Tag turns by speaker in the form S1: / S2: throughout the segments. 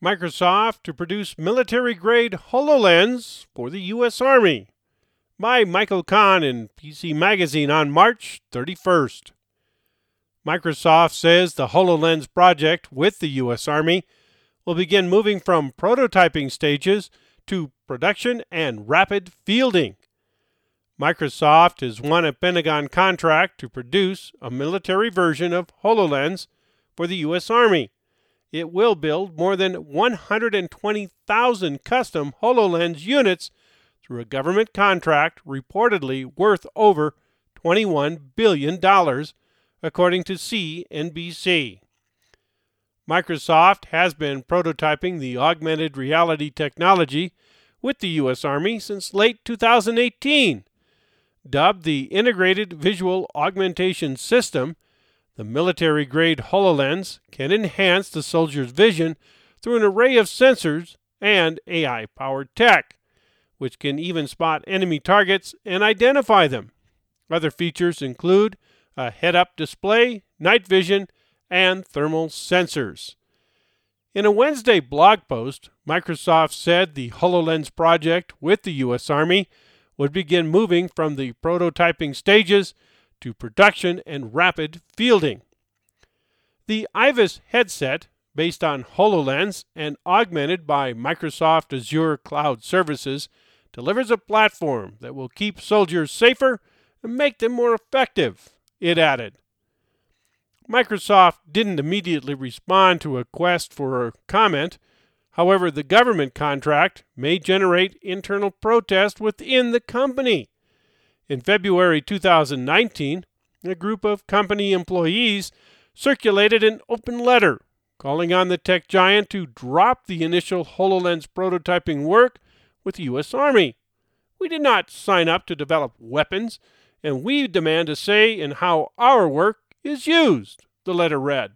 S1: Microsoft to produce military-grade HoloLens for the U.S. Army, by Michael Kahn in PC Magazine on March 31st. Microsoft says the HoloLens project with the U.S. Army will begin moving from prototyping stages to production and rapid fielding. Microsoft has won a Pentagon contract to produce a military version of HoloLens for the U.S. Army. It will build more than 120,000 custom HoloLens units through a government contract reportedly worth over $21 billion, according to CNBC. Microsoft has been prototyping the augmented reality technology with the U.S. Army since late 2018. Dubbed the Integrated Visual Augmentation System, the military-grade HoloLens can enhance the soldier's vision through an array of sensors and AI-powered tech, which can even spot enemy targets and identify them. Other features include a head-up display, night vision, and thermal sensors. In a Wednesday blog post, Microsoft said the HoloLens project with the U.S. Army would begin moving from the prototyping stages to production and rapid fielding. The IVAS headset, based on HoloLens and augmented by Microsoft Azure Cloud Services, delivers a platform that will keep soldiers safer and make them more effective, it added. Microsoft didn't immediately respond to a request for a comment. However, the government contract may generate internal protest within the company. In February 2019, a group of company employees circulated an open letter calling on the tech giant to drop the initial HoloLens prototyping work with the U.S. Army. "We did not sign up to develop weapons, and we demand a say in how our work is used," the letter read.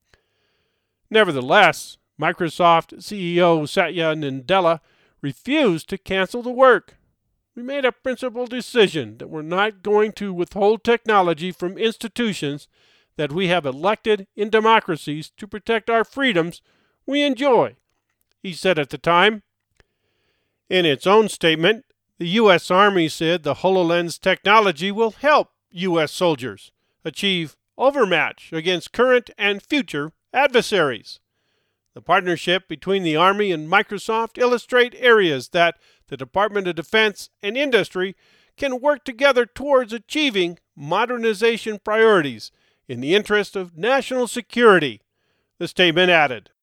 S1: Nevertheless, Microsoft CEO Satya Nadella refused to cancel the work. "We made a principled decision that we're not going to withhold technology from institutions that we have elected in democracies to protect our freedoms we enjoy," he said at the time. In its own statement, the U.S. Army said the HoloLens technology will help U.S. soldiers achieve overmatch against current and future adversaries. The partnership between the Army and Microsoft illustrate areas that the Department of Defense and industry can work together towards achieving modernization priorities in the interest of national security, the statement added.